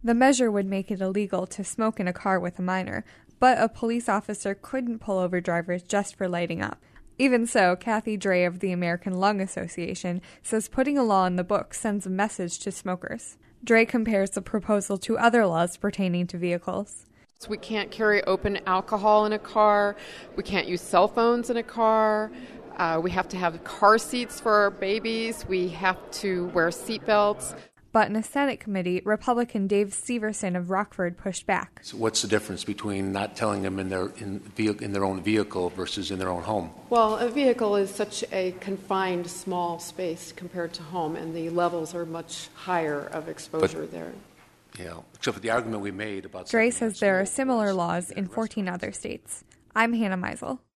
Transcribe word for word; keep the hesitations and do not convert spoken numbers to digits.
The measure would make it illegal to smoke in a car with a minor, but a police officer couldn't pull over drivers just for lighting up. Even so, Kathy Dray of the American Lung Association says putting a law in the books sends a message to smokers. Dray compares the proposal to other laws pertaining to vehicles. So we can't carry open alcohol in a car. We can't use cell phones in a car. Uh, we have to have car seats for our babies. We have to wear seat belts. But in a Senate committee, Republican Dave Severson of Rockford pushed back. So what's the difference between not telling them in their in, in their own vehicle versus in their own home? Well, a vehicle is such a confined, small space compared to home, and the levels are much higher of exposure but, there. Yeah, except for the argument we made about... Dray says there are similar laws in fourteen other states. I'm Hannah Meisel.